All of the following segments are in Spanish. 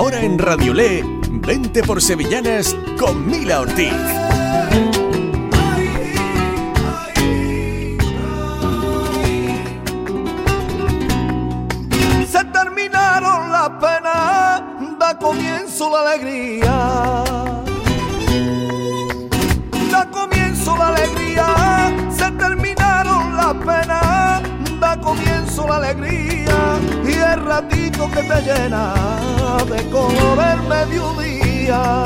Ahora en Radiolé, 20 por Sevillanas con Mila Ortiz. Se terminaron las penas, da comienzo la alegría. Da comienzo la alegría, se terminaron las penas, da comienzo la alegría. Y el ratito que te llena de color el mediodía.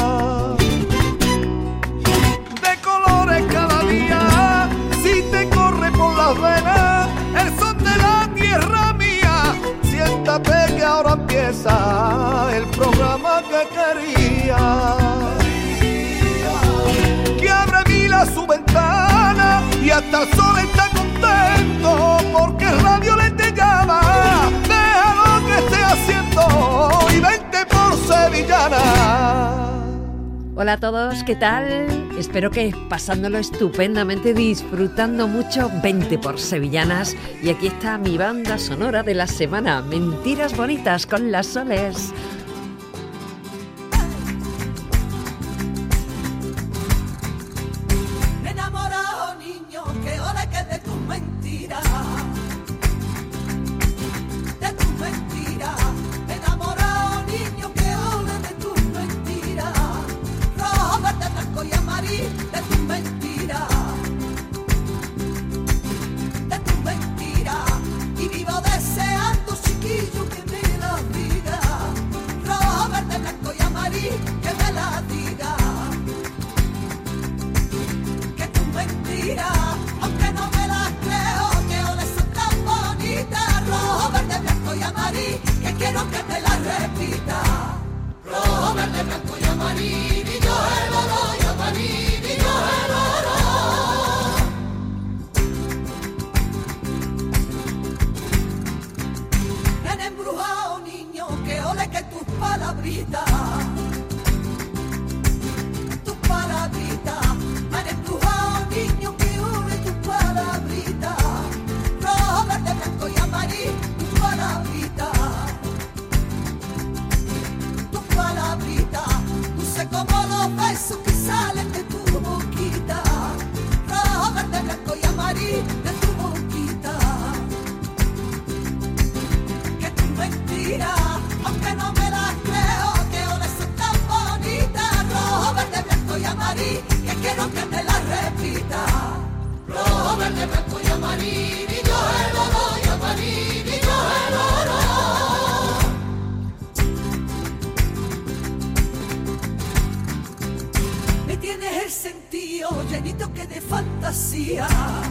De colores cada día, si te corre por las venas el son de la tierra mía. Siéntate que ahora empieza el programa que quería. Que abre Mila su ventana y hasta el sol está contento porque Radiolé te llama. Deja lo que esté haciendo y vente por Sevillana. Hola a todos, ¿qué tal? Espero que pasándolo estupendamente, disfrutando mucho 20 por Sevillanas. Y aquí está mi banda sonora de la semana, Mentiras Bonitas con Las Soles. Enamorado niño, que ole que de tus mentiras. De tus mentiras. Enamorado niño, que ole de tus mentiras. Rojo, verde, blanco y amarillo, de tus mentiras. De tus mentiras. Y vivo deseando, chiquillo, que me la diga. Rojo, verde, blanco y amarillo, que me la diga. Que tus mentiras, aunque no me las creo, que ole son tan bonitas. Rojo, verde, blanco y amarillo, que quiero que me las repita. Rojo, verde, blanco y amarillo, el oro y amarillo, el oro. Me han embrujado, niño, que ole que tus palabritas. Tus palabritas. Me han embrujado, niño, que ole tus palabritas. Rojo, verde, blanco y amarillo, tus palabritas. Tus palabritas. Dulce como los besos que salen de tu boquita. Rojo, verde, blanco y amarillo, de tu boquita. Que tus mentiras, aunque no me las creo, que ole son tan bonitas. Rojo, verde, blanco y amarillo, que quiero que me las repita. Rojo, verde, blanco y amarillo, el oro y amarillo, el oro. Me tienes el sentido llenito que de fantasía.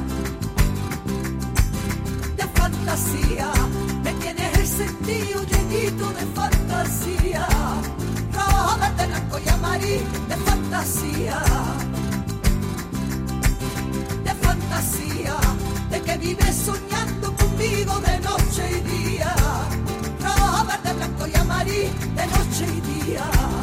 De fantasía. Me tienes el sentido llenito de fantasía. Rojo, verde, blanco y amarillo, de fantasía. De fantasía. De que vives soñando conmigo de noche y día. Rojo, verde, blanco y amarillo, de noche y día.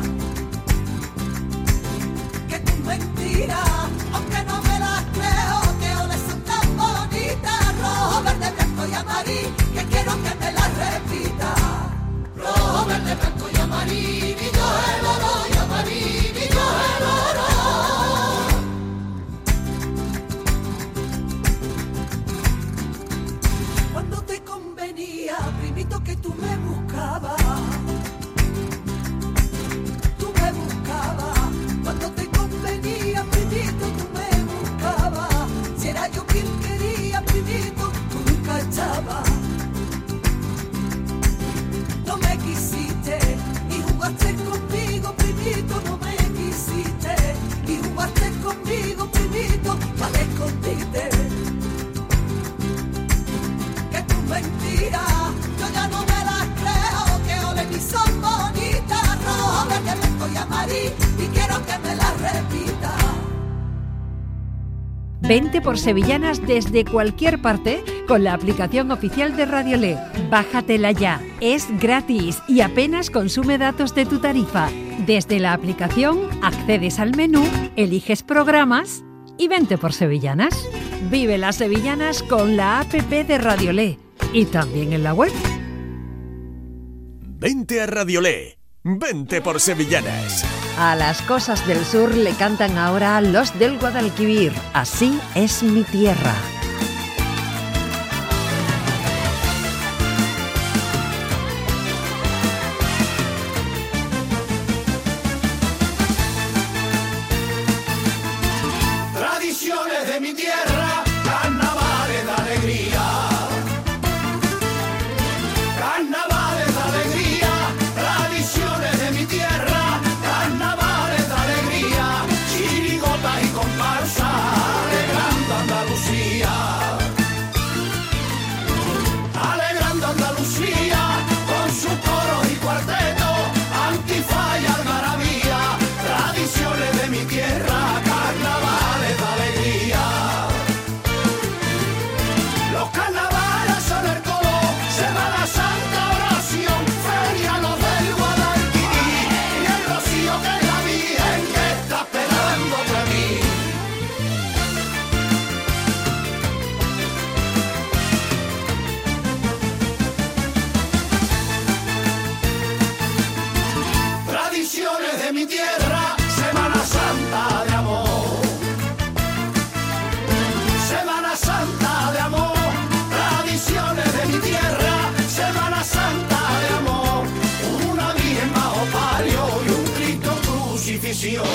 Que tus mentiras, aunque no me las creo, que ole son tan bonitas. Rojo, verde, blanco y amarillo, que quiero que me las repita. Rojo, verde, blanco y amarillo, el oro y amarillo, el oro. Cuando te convenía, primito, que tú me buscabas. Tú me buscabas. Cuando te convenía, primito, tú me buscabas. Si era yo quien quería, primito, tú nunca estabas. No me quisiste y jugaste conmigo, primito, no me quisiste y jugaste conmigo, primito, para escondite. Que tus mentiras, yo ya no me las creo, que ole ni son bonitas. Rojo, verde, blanco y amarillo, y quiero que me las repita. 20 por Sevillanas desde cualquier parte con la aplicación oficial de Radiolé. Bájatela ya, es gratis y apenas consume datos de tu tarifa. Desde la aplicación accedes al menú, eliges programas y 20 por Sevillanas. Vive las Sevillanas con la app de Radiolé y también en la web. 20 a Radiolé. Vente por Sevillanas. A las cosas del sur le cantan ahora los del Guadalquivir. Así es mi tierra. Tradiciones de mi tierra, carnavales de alegría. Carnavales de alegría, tradiciones de mi tierra, carnavales de alegría, chirigotas y comparsas, alegrando Andalucía. Alegrando Andalucía, con sus coros y cuartetos, antifa y algarabía, tradiciones de mi tierra, carnavales de alegría. Los carnavales son el coro, Semana Santa, oración, feria, los del Guadalquivir y el rocío que es la Virgen que está esperando por mí. Tradiciones de mi tierra, Semana Santa de amor. Semana Santa de amor, tradiciones de mi tierra, Semana Santa de amor. Una Virgen bajo palio y un Cristo en crucifixión.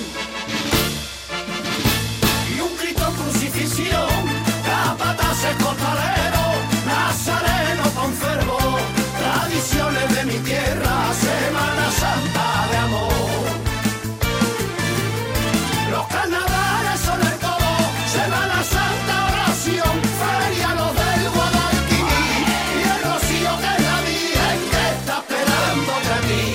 Y un Cristo en crucifixión, capataces costaleros, nazareno con fervor. Tradiciones de mi tierra, Semana Santa de amor. Los carnavales son el todo, Semana Santa, oración, feria, los del Guadalquivir y el rocío que es la Virgen que está esperando de mí.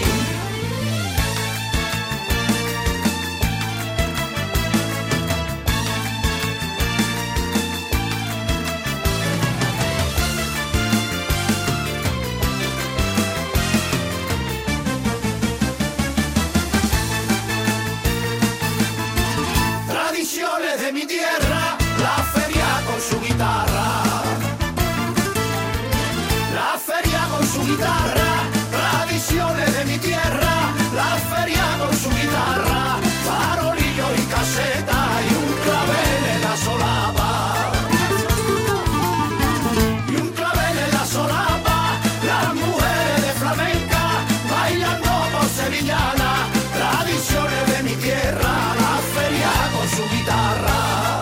Tradiciones de mi tierra, la feria con su guitarra. La feria con su guitarra, tradiciones de mi tierra, la feria con su guitarra, farolillo y caseta y un clavel en la solapa. Y un clavel en la solapa, las mujeres de flamenca bailando por sevillana, tradiciones de mi tierra, la feria con su guitarra.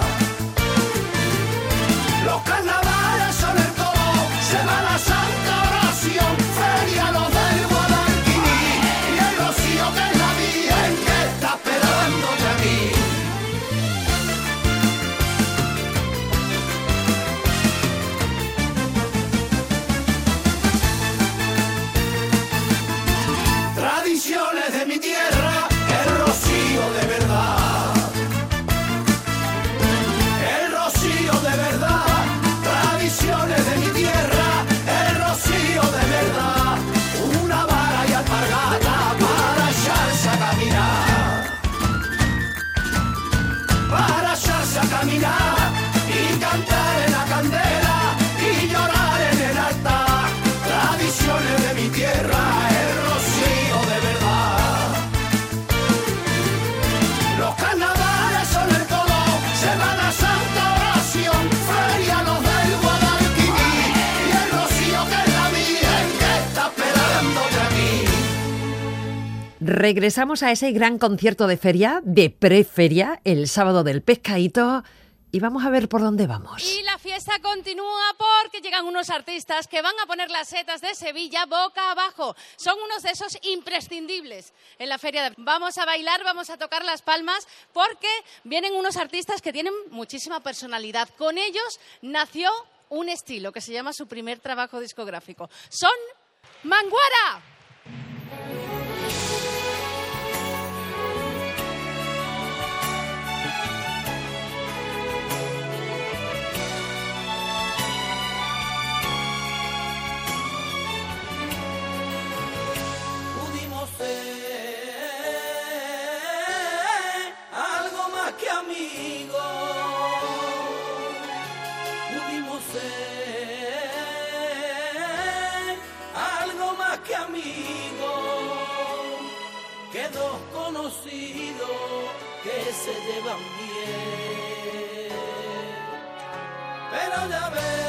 Los carnavales son el todo, Semana Santa, oración, feria, los del Guadalquivir y el rocío que es la Virgen que está esperándote a mí. Tradiciones de mi tierra, el rocío de verdad. El rocío de verdad, tradiciones de mi tierra, el rocío de verdad. Una vara y alpargata para echarse a caminar. Para echarse a caminar y cantar en la candela y llorar en el altar. Tradiciones de mi tierra, el rocío de verdad. Los carnavales son el todo, Semana Santa, oración, feria, los del Guadalquivir y el rocío que es la Virgen que está esperándote a mí. Regresamos a ese gran concierto de feria, de preferia, el sábado del Pescadito, y vamos a ver por dónde vamos. Y la fiesta continúa porque llegan unos artistas que van a poner las setas de Sevilla boca abajo. Son unos de esos imprescindibles en la feria. Vamos a bailar, vamos a tocar las palmas porque vienen unos artistas que tienen muchísima personalidad. Con ellos nació un estilo que se llama su primer trabajo discográfico. Son Manguara. Pudimos ser algo más que amigos. Pudimos ser algo más que amigos. dos conocidos que se llevan bien, pero ya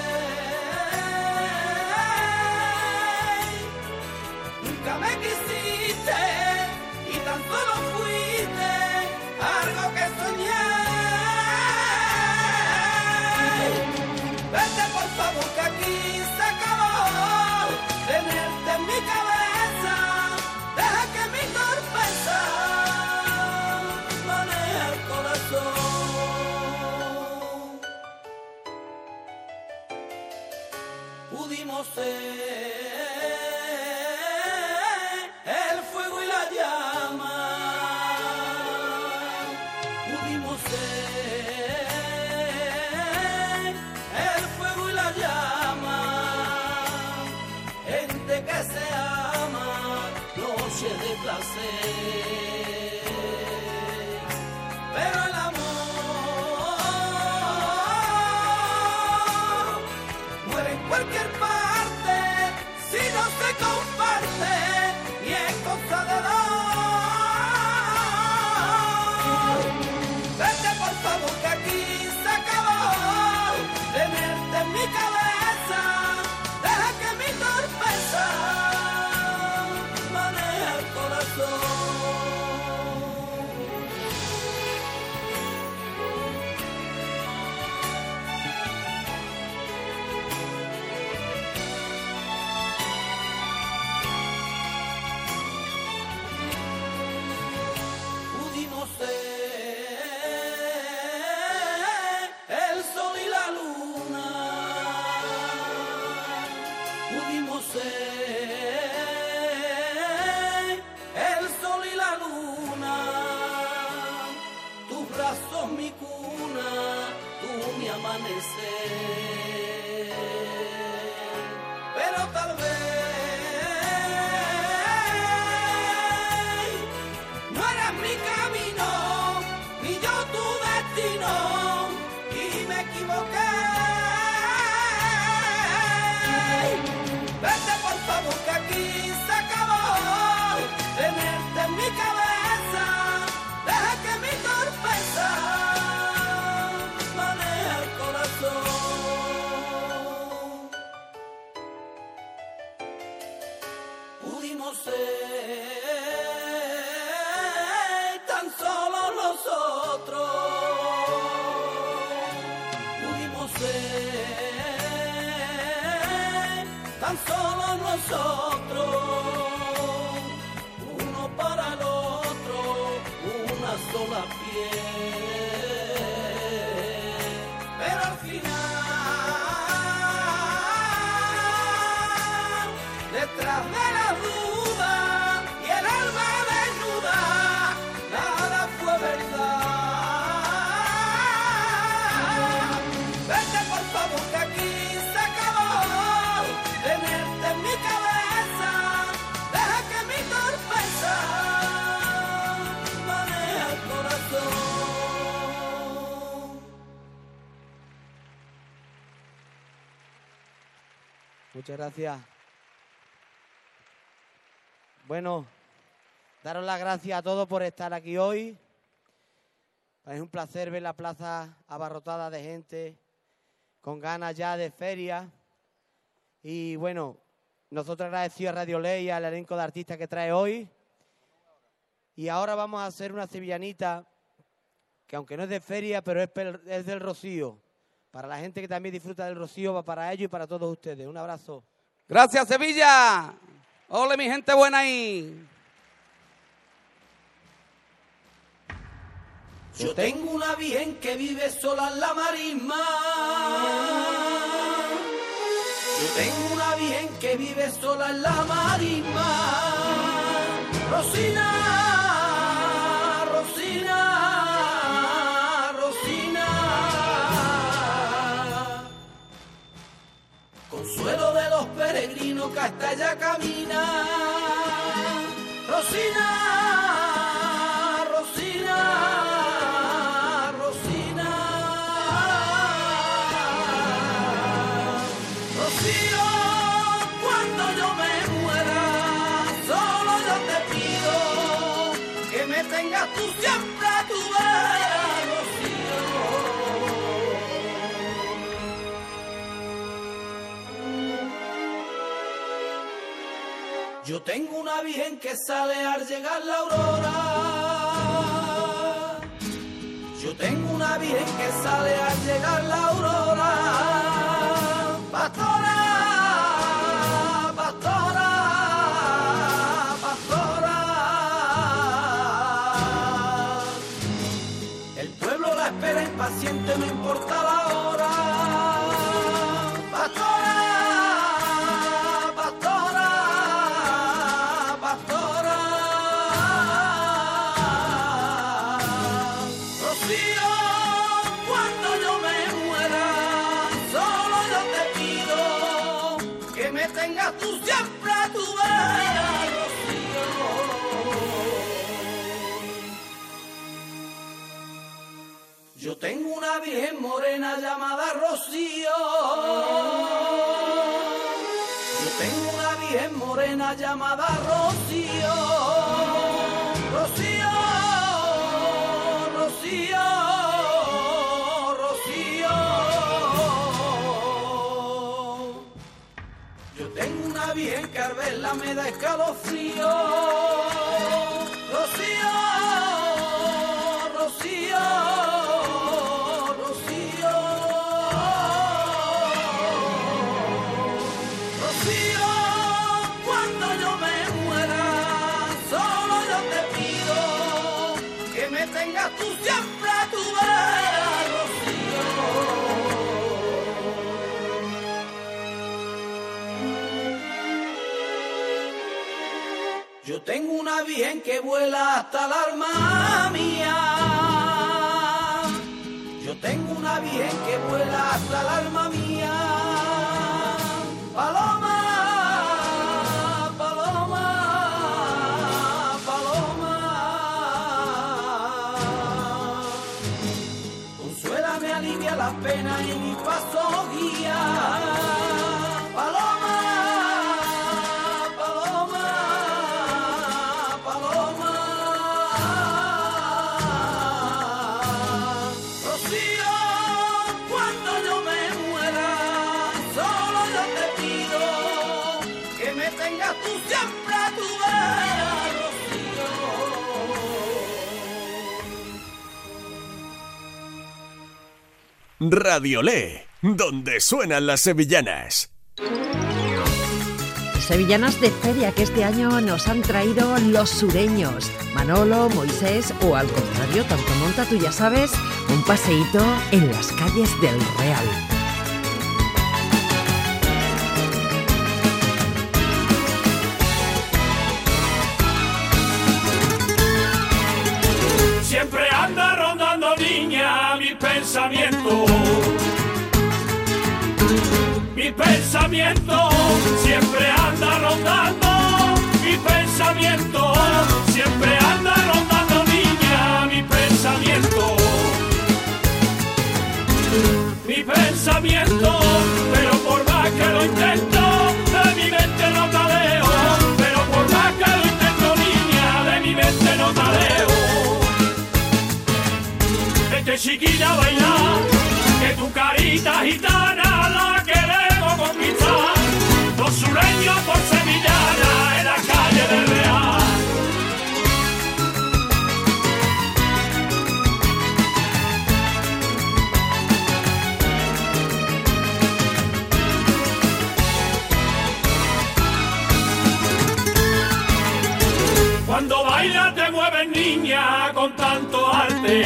ves, nunca me quisiste y tan solo fuiste algo que soñé. Vete por favor que aquí se acabó tenerte en mi cabeza, deja que mi torpeza maneje el corazón. Pudimos ser el fuego y la llama, pudimos ser el fuego y la llama, gente que se ama, noche de placer, pero el amor muere en cualquier parte si no se comparte y es cosa de dos. Vete por favor que aquí se acabó tenerte en mi cabeza, deja que mi torpeza maneje el corazón. Pudimos ser el sol y la luna, pudimos ser el sol y la luna, tus brazos mi cuna, tú mi amanecer, pero tal vez no eras mi camino, ni yo tu destino, y me equivoqué. Vete por favor que aquí se acabó tenerte en mi cabeza, deja que mi torpeza maneje el corazón. Pudimos ser tan solo nosotros, pudimos ser tan solo nosotros, uno para el otro, una sola piel, pero al final, detrás de la duda y el alma desnuda, nada fue verdad. Vete por favor que aquí se acabó tenerte en mi cabeza, deja que mi torpeza maneje el corazón. Muchas gracias. Bueno, daros las gracias a todos por estar aquí hoy. Es un placer ver la plaza abarrotada de gente, con ganas ya de feria. Y bueno, nosotros agradecidos a Radio Ley y al elenco de artistas que trae hoy. Y ahora vamos a hacer una sevillanita, que aunque no es de feria, pero es del Rocío. Para la gente que también disfruta del Rocío, va para ellos y para todos ustedes. Un abrazo. Gracias, Sevilla. Ole, mi gente buena ahí. Yo tengo una virgen que vive sola en la marisma. Yo tengo una virgen que vive sola en la marisma. Rosina, Rosina, Rosina. Consuelo de los peregrinos que hasta allá camina. Rosina, Rosina, Rosina. Rocío, cuando yo me muera, solo yo te pido tengas tú siempre a tu vera, Rocío. Yo tengo una virgen que sale al llegar la aurora. Yo tengo una virgen que sale al llegar la aurora. Pastora, pastora, pastora. El pueblo la espera impaciente, no importa la hora. Pastora. Tengas tú siempre a tu vera, Rocío. Yo tengo una virgen morena llamada Rocío. Yo tengo una virgen morena llamada Rocío. Rocío, Rocío, Rocío. Tengo una virgen que al verla me da escalofrío. Rocío, Rocío, Rocío. Rocío, cuando yo me muera, solo yo te pido que me tengas tú siempre a tu vera, Rocío. Yo tengo una virgen que vuela hasta el alma mía. Yo tengo una virgen que vuela hasta el alma mía. Paloma, paloma, paloma. Consuélame, alivia las penas y mi paso guía. Paloma. Tú siempre a tu vera, Rocío. Radiolé, donde suenan las sevillanas. Sevillanas de feria que este año nos han traído los sureños. Manolo, Moisés o al contrario, tanto monta, tú ya sabes, un paseíto en las calles del Real. Siempre anda rondando, niña, mi pensamiento. Mi pensamiento siempre anda rondando. Mi pensamiento siempre anda rondando, niña, mi pensamiento. Mi pensamiento, pero por más que lo intento, de mi mente no taleo. Pero por más que lo intento, niña, de mi mente no taleo. Vete, chiquilla, a bailar, que tu carita gitana la queremos conquistar. Los sureños por sevillana en la calle del Real. Cuando bailas te mueves, niña, con tanto arte.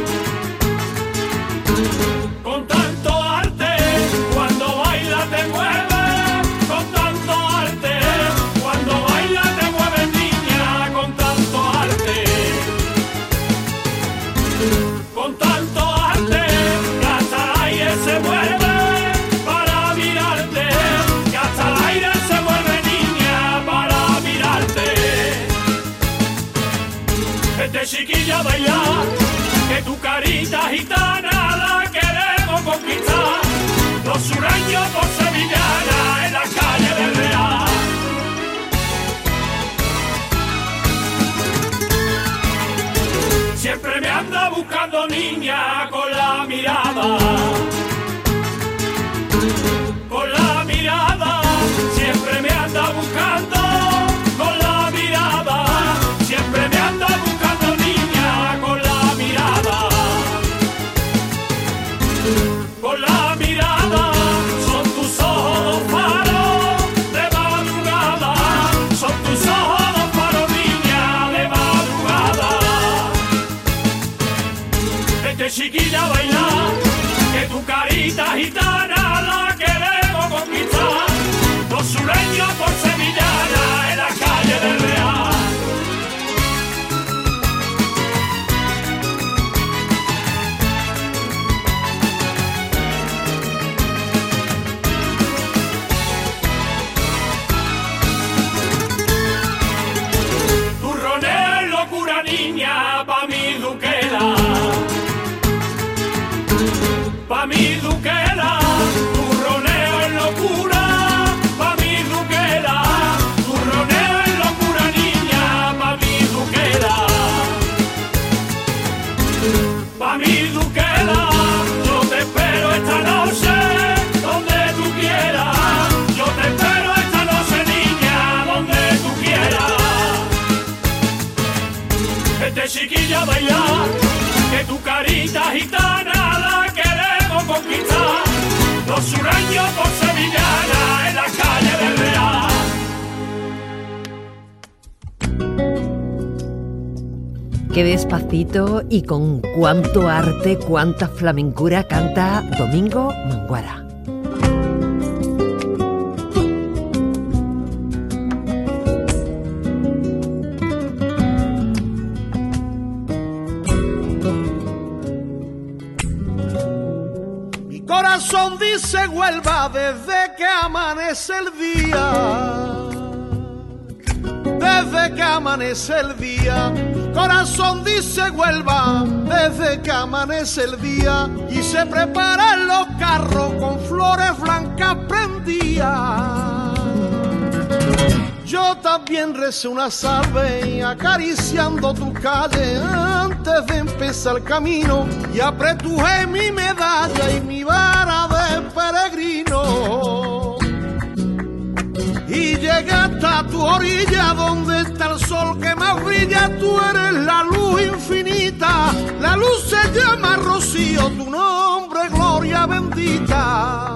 Con tanto arte, cuando baila te mueves, con tanto arte, cuando baila te mueves, niña, con tanto arte, con tanto arte, que hasta el aire se mueve para mirarte, que hasta el aire se mueve, niña, para mirarte. Vete, chiquilla, a bailar, que tu carita gitana la queremos conquistar. Los sureños por sevillana en la calle del Real. siempre me anda buscando niña con la mirada. Con la mirada, siempre me anda buscando. Con la mirada, siempre me anda buscando niña con la mirada. Con la mirada, son tus ojos dos faros de madrugada. Son tus ojos dos faros, niña, de madrugada. Vete, chiquilla, a bailar, que tu carita gitana la queremos conquistar. Los sureños por sevillana en la calle del Real. Turroneo es locura, niña, pa' mi duquela. Pa' mi duquela, turroneo es locura. Pa' mi duquela, turroneo es locura, niña, pa' mi duquela. Pa' mi duquela, yo te espero esta noche, donde tú quieras. Yo te espero esta noche, niña, donde tú quieras. Vete, chiquilla, a bailar, que tu carita gitana la queremos conquistar. Los sureños por sevillana en la calle del Real. Qué despacito y con cuánto arte, cuánta flamencura canta Domingo Manguara. Mi corazón dice Huelva desde que amanece el día. Desde que amanece el día, mi corazón dice Huelva, desde que amanece el día, y se preparan los carros con flores blancas prendidas. Yo también recé una salve acariciando tu calle antes de empezar el camino, y apretujé mi medalla y mi vara de peregrino. Y llegué hasta tu orilla donde está el sol que más brilla. Tú eres la luz infinita, la luz se llama Rocío, tu nombre gloria bendita.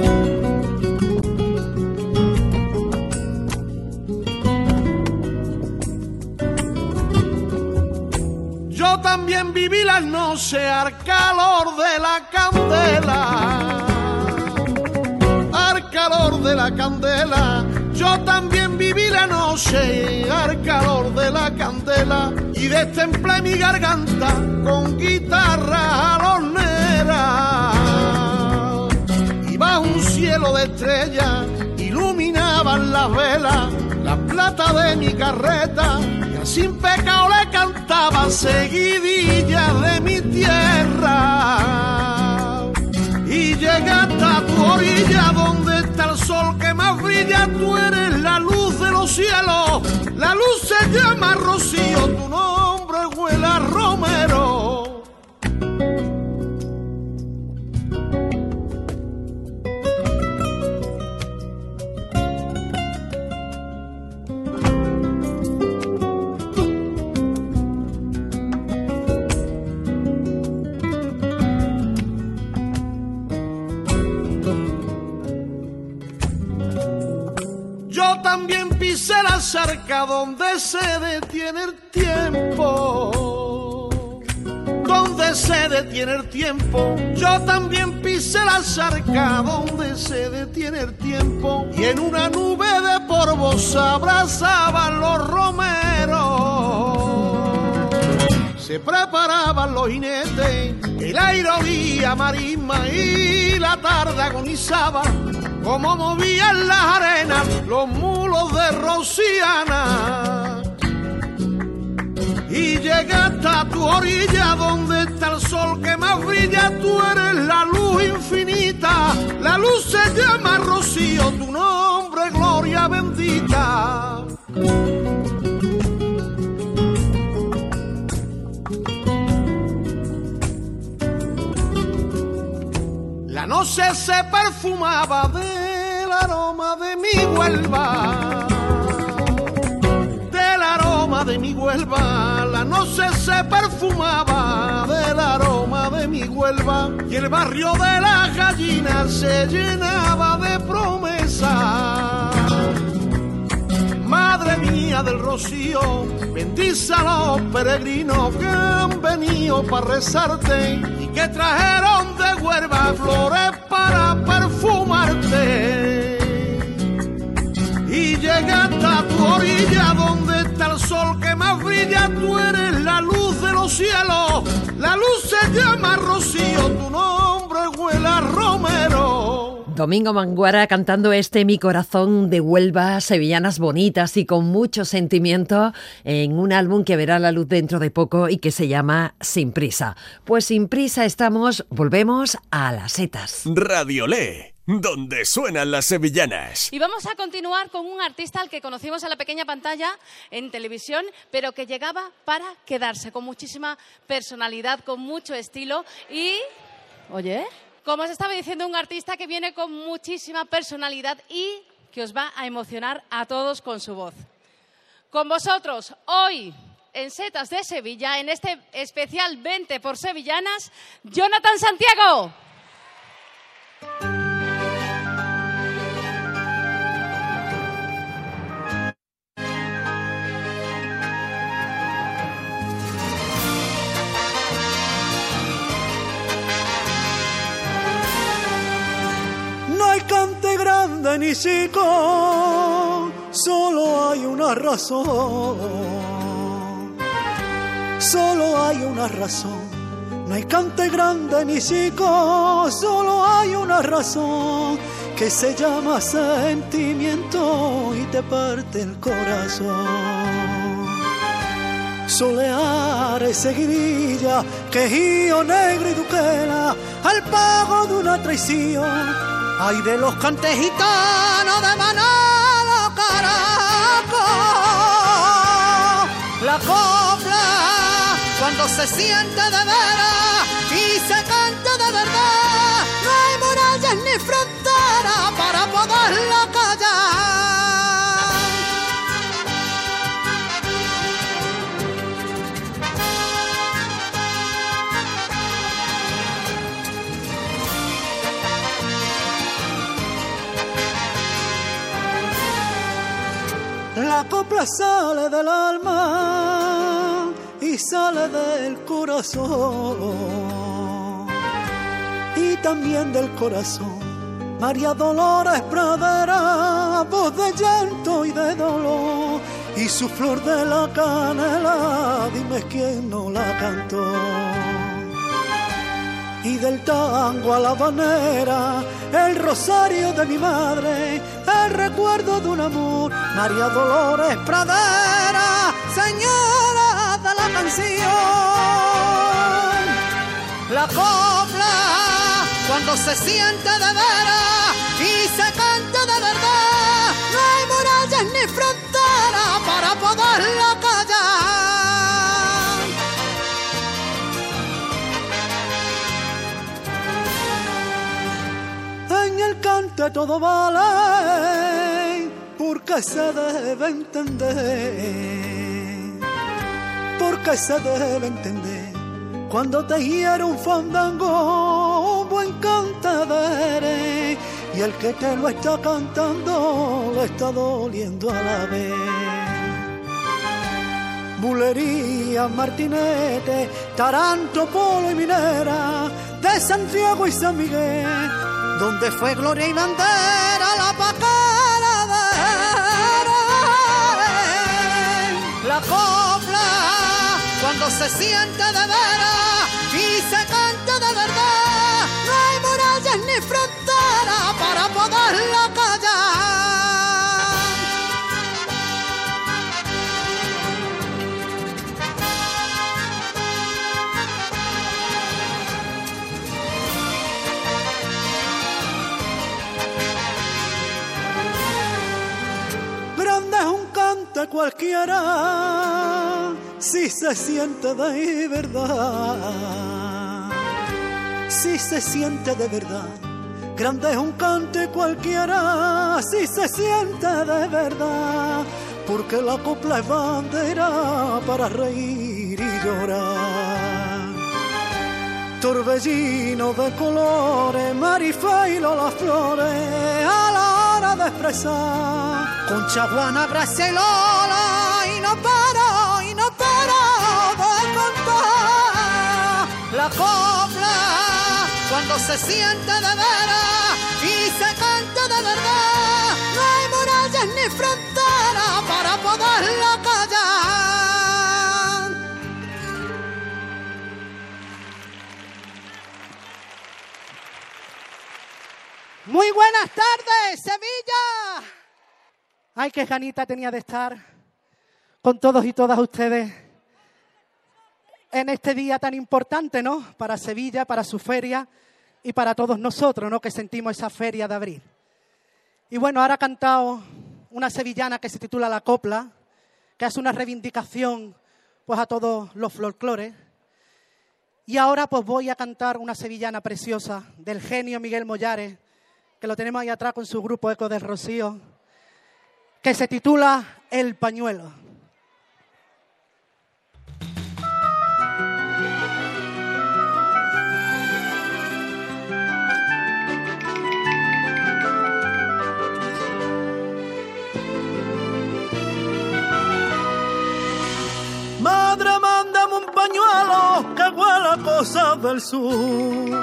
Yo también viví las noches al calor de la candela. Al calor de la candela, yo también viví la noche al calor de la candela, y destemplé mi garganta con guitarra jalonera. Y bajo un cielo de estrellas iluminaban las velas, la plata de mi carreta, y sin pecado le cantaba seguidilla de mi tierra. Y llegué hasta tu orilla donde está el sol que más brilla. Tú eres la luz de los cielos, la luz se llama Rocío, tu nombre huele a romero. También pisé la cerca donde se detiene el tiempo, donde se detiene el tiempo. Yo también pisé la cerca donde se detiene el tiempo, y en una nube de polvo se abrazaban los romeros. Se preparaban los jinetes, el aire olía marisma y la tarde agonizaba. Como movían las arenas los mulos de Rociana. Y llegué hasta tu orilla donde está el sol que más brilla. Tú eres la luz infinita, la luz se llama Rocío, tu nombre gloria bendita. noche se perfumaba del aroma de mi Huelva. Del aroma de mi Huelva, la noche se perfumaba del aroma de mi Huelva. Y el barrio de las gallinas se llenaba de promesas. Madre mía del rocío, bendice a los peregrinos que han venido para rezarte y que trajeron de Huelva flores para perfumarte. Y llega hasta tu orilla donde está el sol que más brilla, tú eres la luz de los cielos, la luz se llama Rocío, tu nombre huele a romero. Domingo Manguara cantando Mi corazón de Huelva, sevillanas bonitas y con mucho sentimiento en un álbum que verá la luz dentro de poco y que se llama Sin prisa. Pues sin prisa estamos, volvemos a las setas. Radiolé, donde suenan las sevillanas. Y vamos a continuar con un artista al que conocimos en la pequeña pantalla en televisión, pero que llegaba para quedarse, con muchísima personalidad, con mucho estilo y... Oye... Como os estaba diciendo, un artista que viene con muchísima personalidad y que os va a emocionar a todos con su voz. Con vosotros, hoy, en Setas de Sevilla, en este especial 20 por Sevillanas, Jonathan Santiago. Cante grande ni chico, solo hay una razón. Solo hay una razón. No hay cante grande ni chico, solo hay una razón que se llama sentimiento y te parte el corazón. Soleares, seguidilla, quejío negro y duquela, al pago de una traición. Ay de los cantes gitanos de Manalo Caraco, la copla cuando se siente de veras y se canta de verdad, no hay murallas ni fronteras para poderla callar. La copla sale del alma y sale del corazón, y también del corazón. María Dolores Pradera, voz de llanto y de dolor, y su flor de la canela, dime quién no la cantó. Y del tango a la habanera, el rosario de mi madre, el recuerdo de un amor. María Dolores Pradera, señora de la canción. La copla, cuando se siente de veras y se canta de verdad, no hay murallas ni fronteras para poderla callar. En el cante todo vale, porque se debe entender, porque se debe entender. Cuando te hiere un fandango, un buen cantador, y el que te lo está cantando, le está doliendo a la vez. Bulería, martinete, taranto, polo y minera, de Santiago y San Miguel, donde fue gloria y bandera la pacaradera. La copla, cuando se siente de veras y se canta de verdad, no hay murallas ni fronteras para poderla callar. Cualquiera, si se siente de verdad, si se siente de verdad, Grande es un cante cualquiera si se siente de verdad, porque la copla es bandera para reír y llorar. Torbellino de colores, marifailo las flores a la hora de expresar. Concha, Juana, Gracia y Lola, y no paro de contar. La copla cuando se siente de veras y se canta de verdad, no hay murallas ni fronteras para poderla callar. Muy buenas tardes, Sevilla. Ay, qué ganita tenía de estar con todos y todas ustedes en este día tan importante, ¿no? Para Sevilla, para su feria y para todos nosotros, ¿no? Que sentimos esa feria de abril. Y bueno, ahora ha cantado una sevillana que se titula La Copla, que hace una reivindicación pues a todos los folclores. Y ahora pues voy a cantar una sevillana preciosa del genio Miguel Mollares, que lo tenemos ahí atrás con su grupo Eco del Rocío, que se titula El Pañuelo. Madre, mándame un pañuelo que huela a cosas del sur.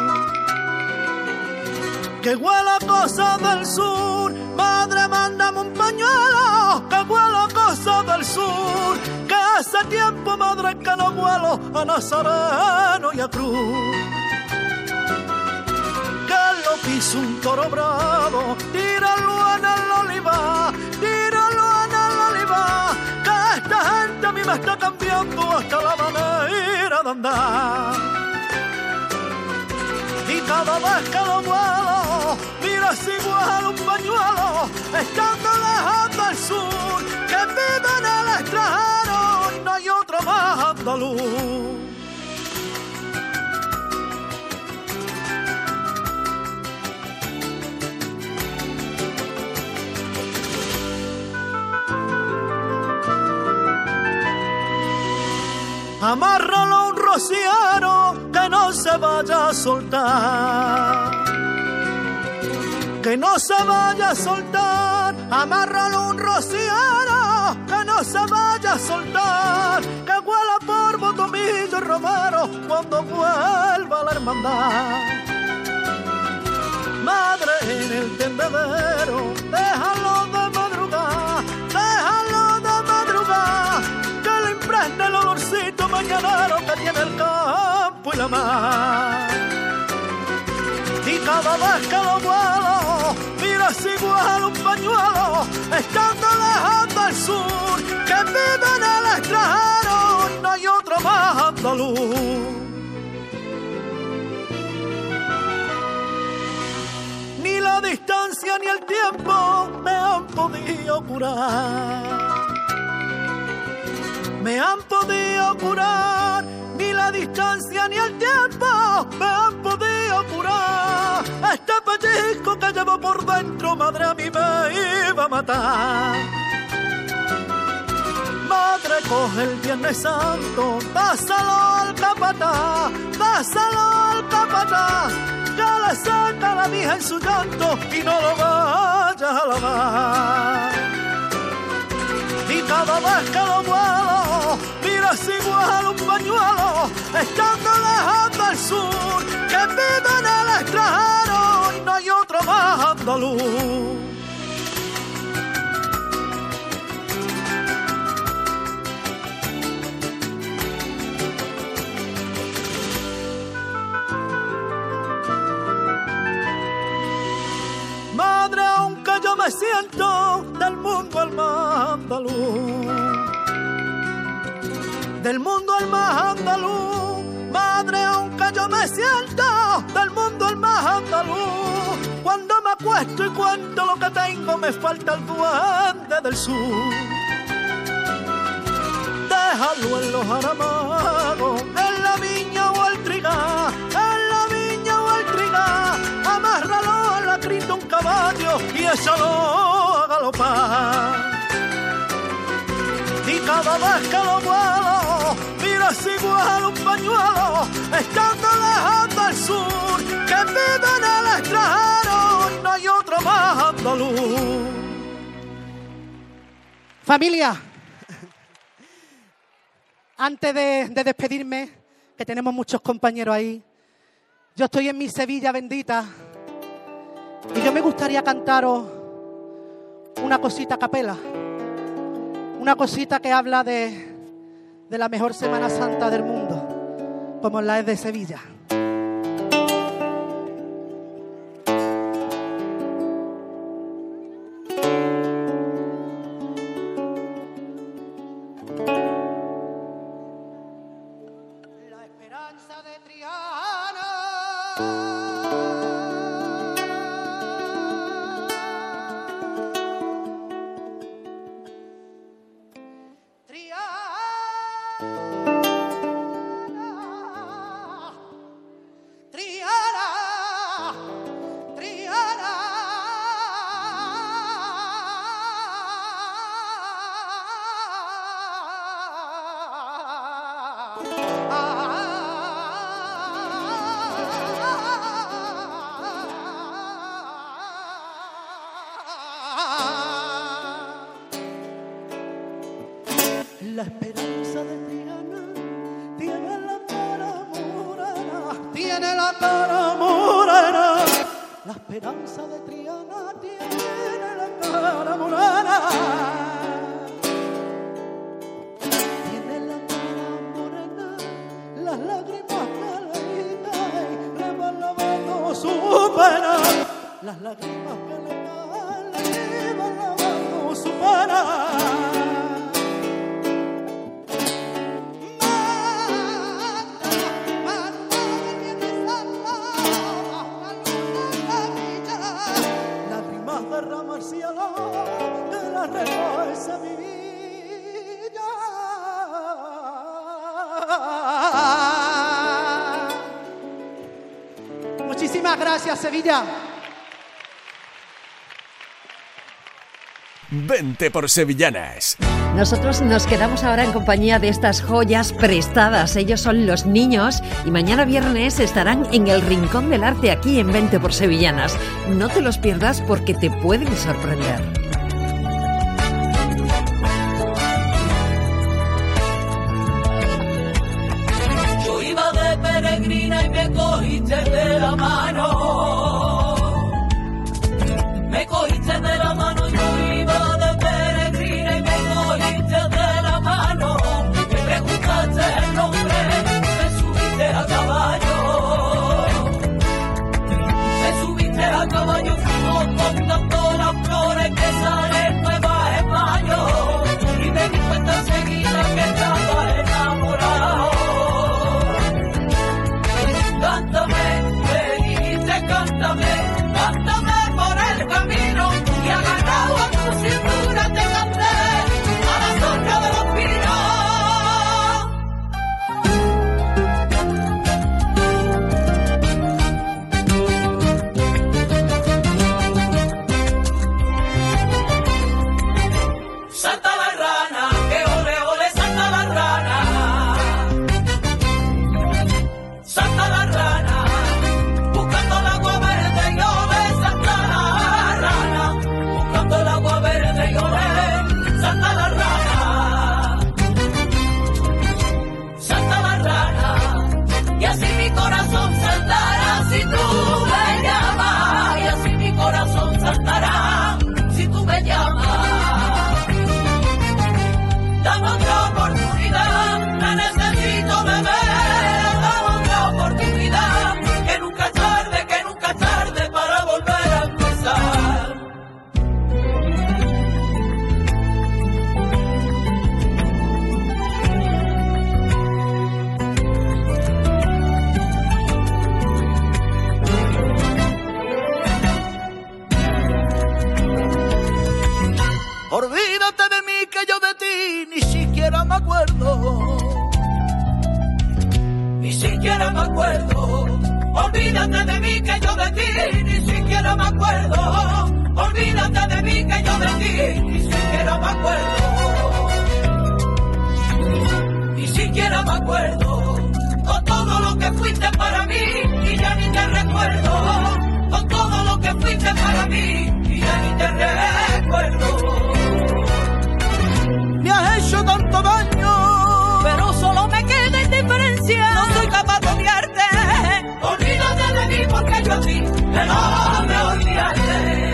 Que huela a cosas del sur. Madre, mándame un pañuelo que huela a cosas del sur. Que hace tiempo, madre, que no vuelo a Nazareno y a Cruz. Que lo quiso un toro bravo, tíralo en el olivar, tíralo en el olivar. Que esta gente a mí me está cambiando hasta la manera de andar. Y cada vez que lo vuelo, mira si vuelo un pañuelo, estando lejos del sur, que vive en el extranjero y no hay otro más andaluz. Amárralo a un rociero que no se vaya a soltar. Que no se vaya a soltar. Amárralo a un rociero que no se vaya a soltar. Que huela por Botomillo y Romero cuando vuelva la hermandad. Madre, en el tendedero, déjalo de madrugar, déjalo de madrugar. Prende el olorcito mañanero que tiene el campo y la mar. Y cada vez que lo vuelo, mira si vuelo un pañuelo, estando lejos del sur, que vive en el extranjero y no hay otro más andaluz. Ni la distancia ni el tiempo me han podido curar. Me han podido curar, ni la distancia ni el tiempo me han podido curar. Este pellizco que llevo por dentro, madre, a mí me iba a matar. Madre, coge el Viernes Santo, dáselo al capataz, dáselo al capataz, que le saca la vieja en su llanto y no lo vayas a lavar. Y cada vez que lo vuelo, mira si vuelo un pañuelo, estando lejos del sur, que vive en el extranjero y no hay otro más andaluz. Madre, aunque yo me siento del mundo al más andaluz, del mundo al más andaluz. Madre, aunque yo me siento del mundo al más andaluz, cuando me acuesto y cuento lo que tengo, me falta el duende del sur. Déjalo en los aramagos, en la viña o el trigal, en la viña o el trigal, amárralo en échalo a galopar. Y cada vez que lo vuelo, mira si igual un pañuelo, estando lejos del sur, que vive en el extranjero, no hay otro más andaluz. Familia, antes de despedirme, que tenemos muchos compañeros ahí, yo estoy en mi Sevilla bendita y yo me gustaría cantaros una cosita a capela, una cosita que habla de la mejor Semana Santa del mundo, como la es de Sevilla. La esperanza de Triana tiene la cara morena, tiene la cara morena. La esperanza de Triana tiene la cara morena. Tiene la cara morena, las lágrimas que le caen, rebalando su pena. Las lágrimas que le caen, rebalando su pena. De la recoge Sevilla. Muchísimas gracias, Sevilla. Vente por Sevillanas. Nosotros nos quedamos ahora en compañía de estas joyas prestadas. Ellos son Los Niños y mañana viernes estarán en el Rincón del Arte aquí en Vente por Sevillanas. No te los pierdas porque te pueden sorprender. Yo iba de peregrina y me cogiste de la mano. Me cogiste de la mano, yo iba de peregrina y me cogiste de la mano. Me preguntaste el nombre, me subiste a caballo. Me subiste a caballo, fuimos contando las flores que salen nuevas en mayo. Y me di cuenta enseguida que estaba enamorado. Cántame, me dijiste cántame, cántame por el camino y agarrado a tu cintura te canté a la sombra de los pinos. Salta la rana, que ole ole salta la rana. Salta la rana, buscando el agua verde y ole salta la rana. Buscando el agua verde y ole salta la rana. Salta la rana, y así mi corazón saltará si tú me llamas. Y así mi corazón saltará si tú me llamas. Dame otra oportunidad, me necesito beber. Dame otra oportunidad, que nunca es tarde para volver a empezar. Olvídate de mí que yo de ti ni siquiera me acuerdo. Ni siquiera me acuerdo. Olvídate de mí que yo de ti ni siquiera me acuerdo. olvídate de mí que yo de ti ni siquiera me acuerdo. Ni siquiera me acuerdo. Con todo lo que fuiste para mí y ya ni te recuerdo. Con todo lo que fuiste para mí y ya ni te recuerdo. Me has hecho tanto daño, Pero solo me queda indiferencia. no soy capaz de odiarte. Olvídate de mí porque yo a ti no me olvidaré.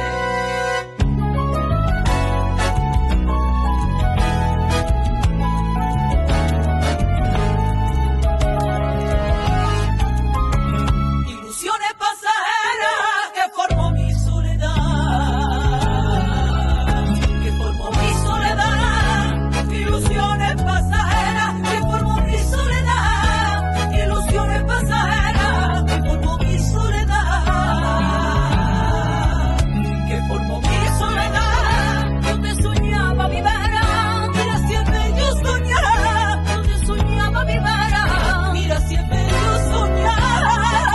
Ilusiones pasajeras que formó mi soledad, que formó mi soledad. Ilusiones pasajeras que formó mi soledad. Ilusiones pasajeras que formó mi soledad, que formó mi soledad. Donde soñaba mi vera, mira siempre yo soñaba. Donde soñaba mi vera, mira siempre yo soñaba.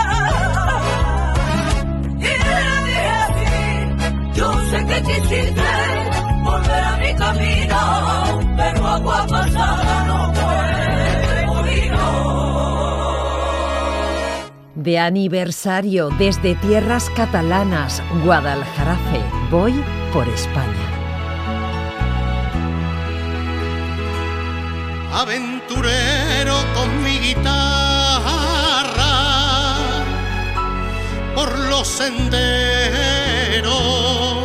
Y le dije así, yo sé que quisiste volver a mi camino, pero agua pasada no puede molino. De aniversario desde tierras catalanas, Guadalajarafe, voy por España. Aventurero con mi guitarra por los senderos,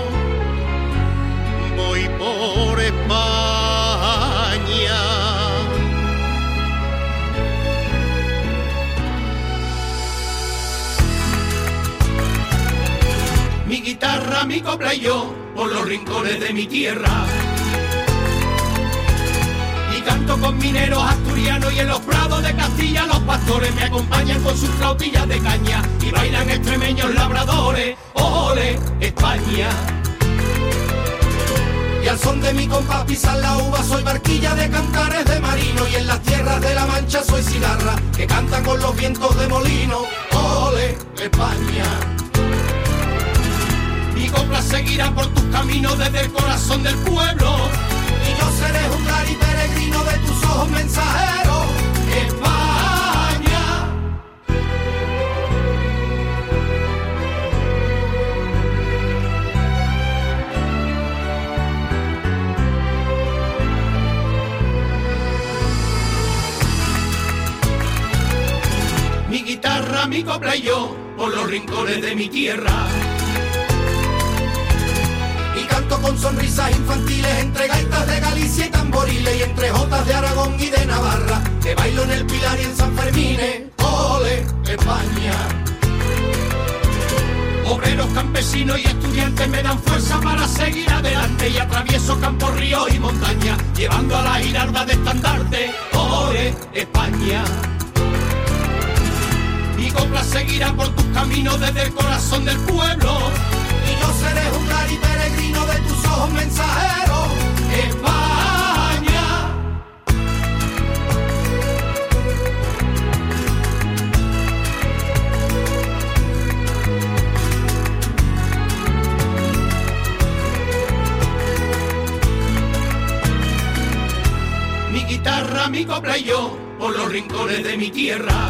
voy por España. Mi guitarra, mi copla y yo, por los rincones de mi tierra. Y canto con mineros asturianos y en los prados de Castilla los pastores me acompañan con sus flautillas de caña y bailan extremeños labradores. ¡Ole, España! Y al son de mi compás pisar la uva soy barquilla de cantares de marino. Y en las tierras de la Mancha soy cigarra que canta con los vientos de molino. ¡Ole, España! Mi copla seguirá por tus caminos desde el corazón del pueblo. Y yo seré juglar y peregrino de tus ojos mensajeros. España. Mi guitarra, mi copla y yo, por los rincones de mi tierra. Y canto con sonrisas infantiles entre gaitas de Galicia y tamboriles y entre jotas de Aragón y de Navarra, que bailo en el Pilar y en San Fermín. ¡Ole, España! Obreros, campesinos y estudiantes me dan fuerza para seguir adelante y atravieso campos, ríos y montañas, llevando a la girarda de estandarte. ¡Ole, España! Mi copla seguirá por tus caminos desde el corazón del pueblo. Y yo seré juglar y peregrino de tus ojos mensajeros. España. Mi guitarra, mi copla y yo, por los rincones de mi tierra.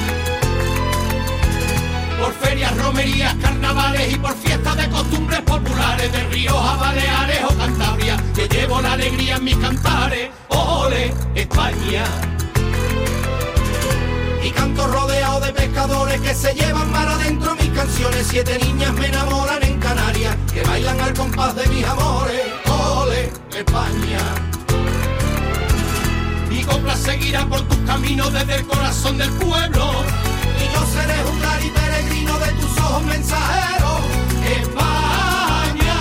Por ferias, romerías, carnavales y por fiestas de costumbres populares de Rioja, Baleares o Cantabria, que llevo la alegría en mis cantares. ¡Ole, España! Y canto rodeado de pescadores que se llevan mar adentro mis canciones. 7 niñas me enamoran en Canarias, que bailan al compás de mis amores. ¡Ole, España! Mi copla seguirá por tus caminos desde el corazón del pueblo. Y yo seré juglar y peregrino de tus ojos mensajeros. España.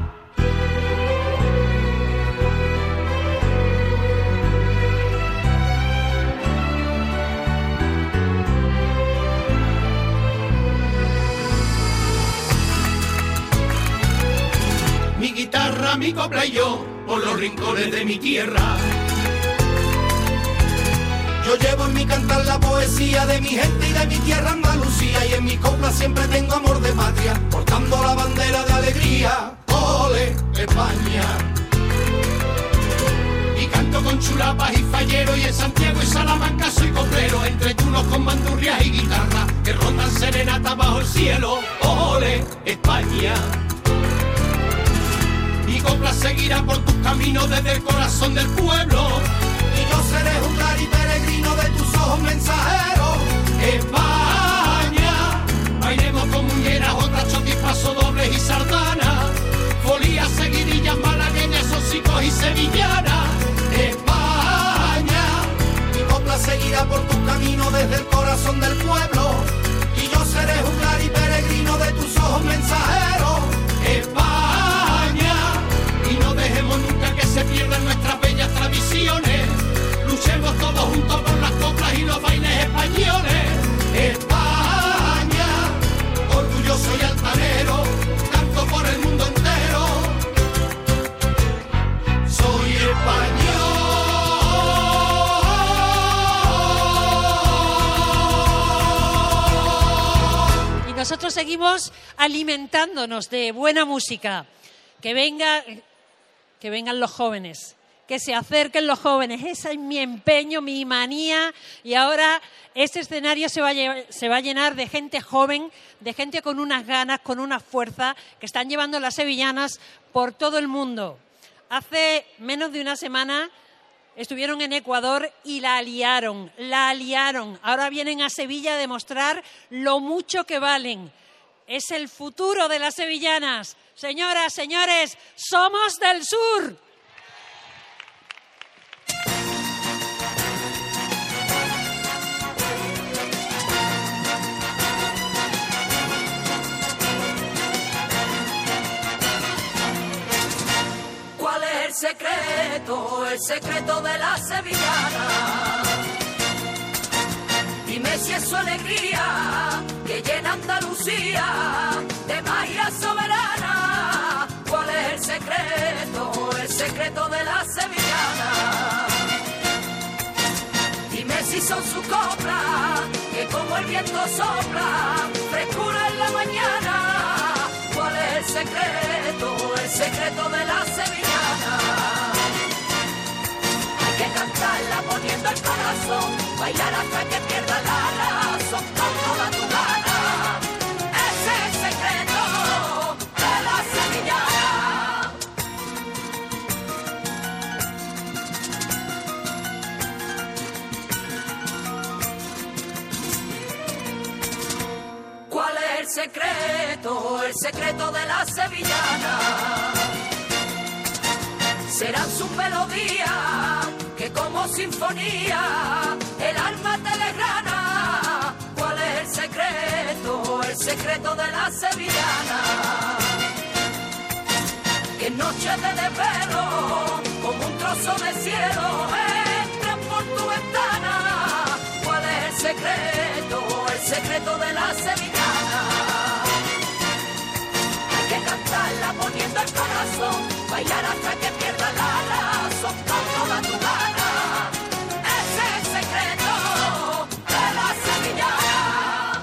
Mi guitarra, mi copla y yo, por los rincones de mi tierra. Yo llevo en mi cantar la poesía poesía de mi gente y de mi tierra Andalucía, y en mi copla siempre tengo amor de patria, portando la bandera de alegría. ¡Ole, España! Y canto con chulapas y falleros, y en Santiago y Salamanca soy coplero, entre tunos con bandurrias y guitarra que rondan serenata bajo el cielo. ¡Ole, España! Mi copla seguirá por tus caminos desde el corazón del pueblo, y yo seré juglar y peregrino de tus ojos mensajeros. España, bailemos con muñeras, otras chotis, paso dobles y sardanas, folías, seguidillas, malagueñas, hocicos y sevillanas. España, mi copla seguirá por tus caminos desde el corazón del pueblo, y yo seré juglar y peregrino de tus ojos mensajeros. España, y no dejemos nunca que se pierdan nuestras bellas tradiciones, luchemos todos juntos por las coplas y los bailes españoles. España, orgulloso y altanero, canto por el mundo entero, soy español. Y nosotros seguimos alimentándonos de buena música. Que vengan los jóvenes, que se acerquen los jóvenes. Ese es mi empeño, mi manía. Y ahora ese escenario se va a llenar de gente joven, de gente con unas ganas, con una fuerza, que están llevando las sevillanas por todo el mundo. Hace menos de una semana estuvieron en Ecuador y la liaron. Ahora vienen a Sevilla a demostrar lo mucho que valen. Es el futuro de las sevillanas. Señoras, señores, somos del sur. ¿Cuál es el secreto de la sevillana? Dime si es su alegría que llena Andalucía de magia soberana. ¿Cuál es el secreto de la sevillana? Dime si son sus coplas que como el viento sopla, frescura en la mañana. ¿Cuál es el secreto de la sevillana? Hay que cantarla poniendo el corazón, bailar hasta que pierda la razón con toda tu gana. Ese es el secreto de la sevillana. ¿Cuál es el secreto de la sevillana? Serán sus melodías que como sinfonía el alma te desgrana. ¿Cuál es el secreto de la sevillana? Que noches de desvelo, como un trozo de cielo, entran por tu ventana. ¿Cuál es el secreto de la sevillana? Hay que cantarla poniendo el corazón, bailar hasta que pierda la razón con toda tu gana. Ese es el secreto de la sevillana.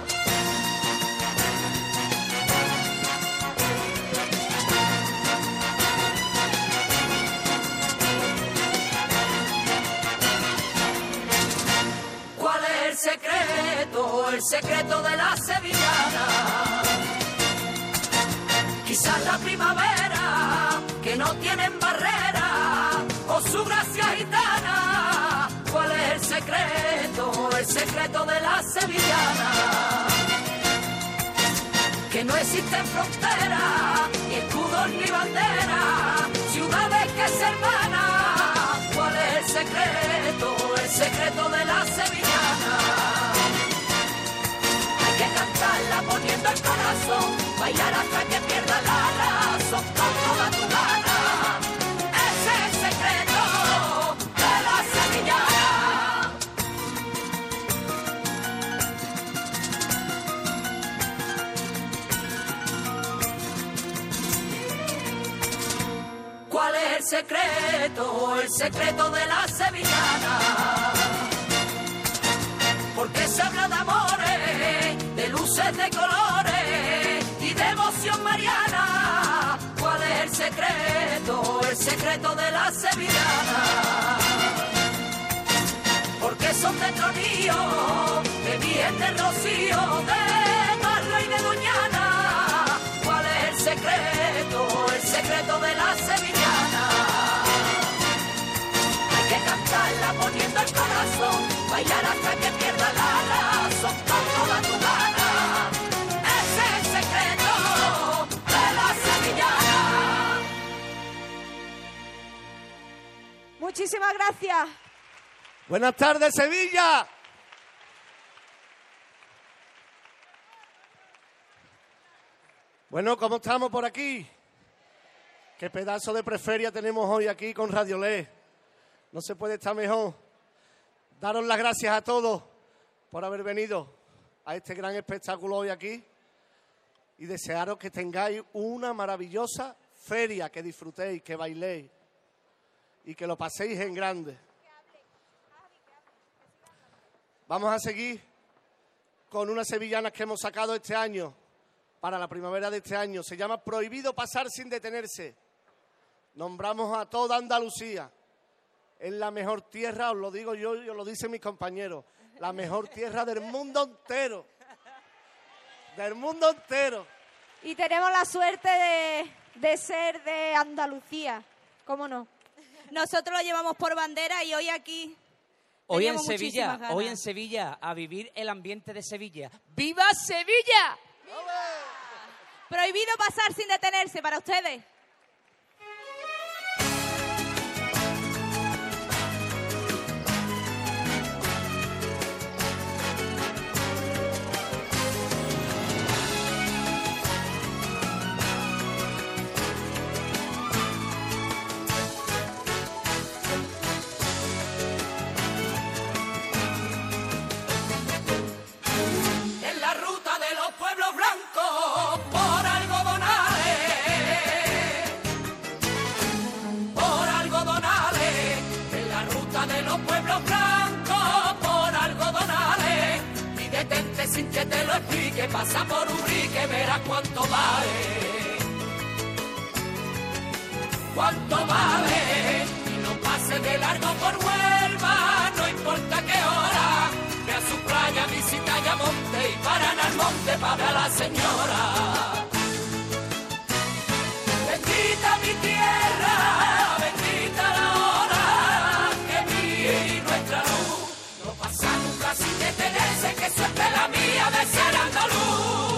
¿Cuál es el secreto de la sevillana? Quizás la primavera que no tienen barrera o su gracia gitana. ¿Cuál es el secreto de la sevillana? Que no existen fronteras, ni escudos ni banderas, ciudades que se hermanan. ¿Cuál es el secreto de la sevillana? Hay que cantarla poniendo el corazón, bailar hasta que pierda la razón con toda tu gana. Ese es el secreto de la sevillana. ¿Cuál es el secreto de la sevillana? Porque de colores y de emoción mariana. ¿Cuál es el secreto de la sevillana? Porque son de Tronío, de Miel, de Rocío, de Parla y de Doñana. ¿Cuál es el secreto de la sevillana? Hay que cantarla poniendo el corazón, bailar hasta que pierda la razón, con toda tu gana. Ese es el secreto de la sevillana. Muchísimas gracias. Buenas tardes, Sevilla. Bueno, ¿cómo estamos por aquí? Qué pedazo de preferia tenemos hoy aquí con Radiolé. No se puede estar mejor. Daros las gracias a todos por haber venido a este gran espectáculo hoy aquí y desearos que tengáis una maravillosa feria, que disfrutéis, que bailéis y que lo paséis en grande. Vamos a seguir con unas sevillanas que hemos sacado este año, para la primavera de este año. Se llama Prohibido pasar sin detenerse. Nombramos a toda Andalucía. Es la mejor tierra, os lo digo yo y os lo dicen mis compañeros, la mejor tierra del mundo entero. Del mundo entero. Y tenemos la suerte de ser de Andalucía, ¿cómo no? Nosotros lo llevamos por bandera y hoy aquí... Hoy en Sevilla, a vivir el ambiente de Sevilla. ¡Viva Sevilla! Prohibido pasar sin detenerse para ustedes. En la ruta de los pueblos blancos, por algodonales, en la ruta de los pueblos blancos, por algodonales, y detente sin que te lo explique, pasa por Ubrique, verás cuánto vale, y no pase de largo por Huelva, no importa qué hora, ve a su playa, visita Ayamonte y paran al monte para ver a la señora. Bendita mi tierra, bendita la hora que vi nuestra luz, no pasa nunca sin detenerse, que suerte la mía de ser andaluz.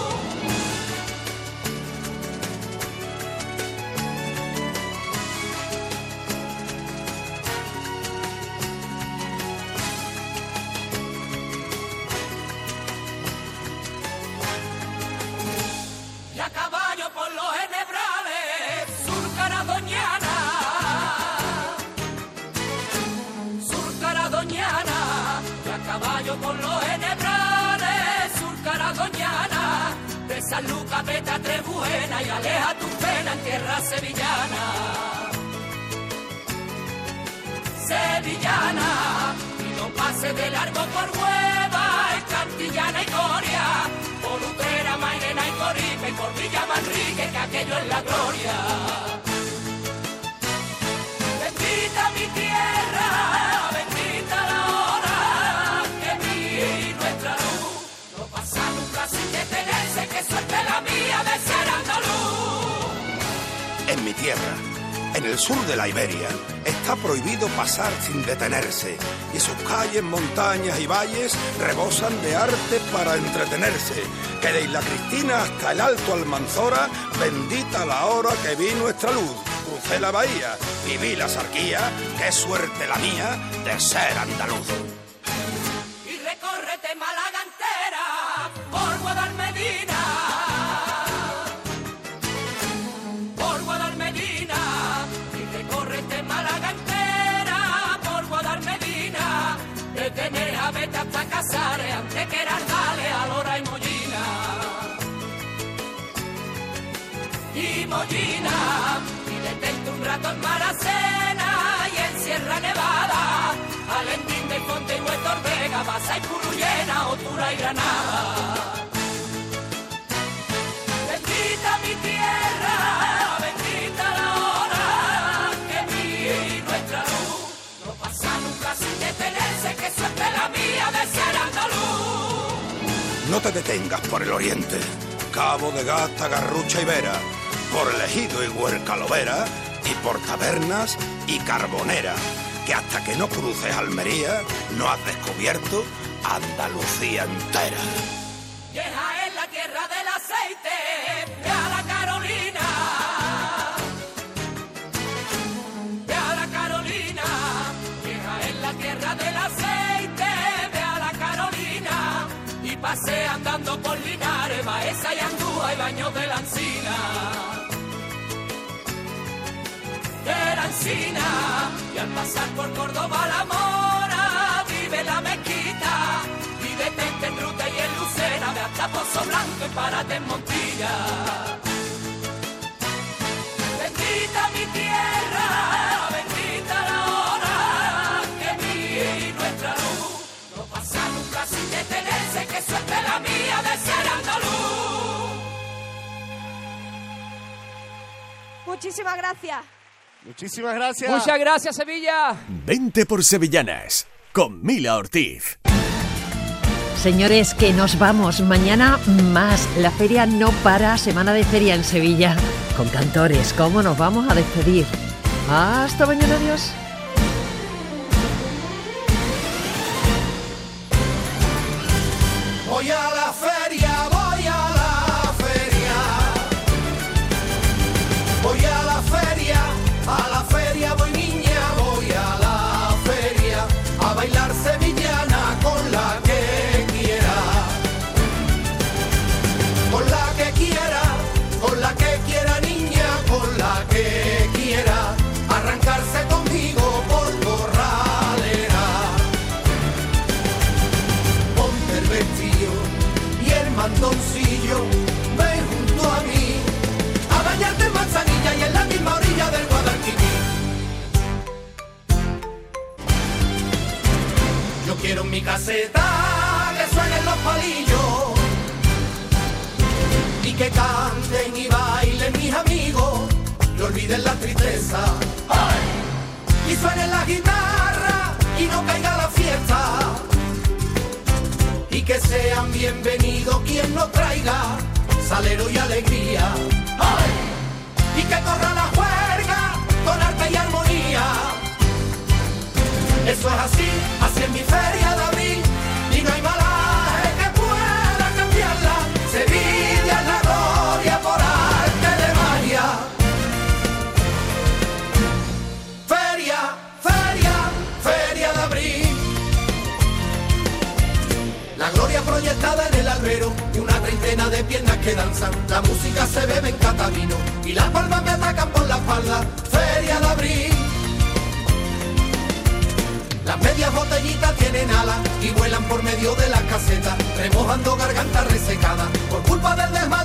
Y a caballo por los enhebrales, surcará Doñana, y a caballo por los enhebrales, surcará Doñana, de San Lucas vete a Trebuena y aleja tu pena en tierra sevillana. Sevillana, y no pase de largo por Hueva, en Cantillana y Coria, por Utrera, Mairena y Coripe, por Villa Manrique, que aquello es la gloria. Bendita mi tierra, bendita la hora que vi nuestra luz, no pasa nunca sin detenerse, que suerte la mía de ser andaluz. En mi tierra, en el sur de la Iberia, está prohibido pasar sin detenerse, y sus calles, montañas y valles rebosan de arte para entretenerse, que de Isla Cristina hasta el Alto Almanzora, bendita la hora que vi nuestra luz. Crucé la bahía, viví la sarquía, qué suerte la mía de ser andaluz. Y recórrete Málaga entera, por Guadalmedina, y recórrete Málaga entera, por Guadalmedina, desde Neja vete hasta Casares, antes que Ardales, Alhora y Mollina, y detente un rato en Maracena y en Sierra Nevada, Alendín de Fonte y Huerta Orvega, Baza y Purullena, Otura y Granada. No te detengas por el oriente, Cabo de Gata, Garrucha y Vera, por el Ejido y Huerca Lovera, y por Tabernas y Carbonera, que hasta que no cruces Almería no has descubierto Andalucía entera. Vieja es la tierra del aceite, ve a la Carolina. Ve a la Carolina. Vieja es la tierra del aceite, ve a la Carolina. Y pasea andando por Linares, Baeza y Andúa y Baños de la Encina. De la Encina. Y al pasar por Córdoba la Mora, vive la Mezquita. Detente en Ruta y en Lucena, ve hasta Pozo Blanco y párate en Montilla. Bendita mi tierra, bendita la hora que vi nuestra luz. No pasa nunca sin detenerse, que suerte la mía de ser andaluz. Muchísimas gracias. Muchísimas gracias. Muchas gracias, Sevilla. Vente por Sevillanas con Mila Ortiz. Señores, que nos vamos. Mañana más. La feria no para. Semana de feria en Sevilla. Con cantores. ¿Cómo nos vamos a despedir? Hasta mañana. Adiós. Voy a la feria, voy a la feria. Voy a la feria voy niña, voy a la feria. A bailar sevillana con la que quiera. Con la que quiera, con la que quiera niña, con la que quiera. Arrancarse conmigo por Corralera. Ponte el vestido y el mandoncillo, ven junto a mí a bañarte en Manzanilla y en la misma orilla del Guadalquivir. Yo quiero en mi caseta que suenen los palillos y que canten y bailen mis amigos y olviden la tristeza. ¡Ay! Y suenen la guitarra y no caiga la fiesta. Y que sean bienvenidos quien nos traiga salero y alegría. ¡Ay! Y que corra la juerga con arte y armonía. Eso es así, así es mi feria de abril. Y no hay malaje que pueda cambiarla. Sevilla es la gloria por arte de magia. Feria, feria, feria de abril. La gloria proyectada en el albero y una treintena de piernas que danzan. La música se bebe en catamino y las palmas me atacan por la espalda. Feria de abril. Las medias botellitas tienen alas y vuelan por medio de las casetas, remojando garganta resecada por culpa del desmadre.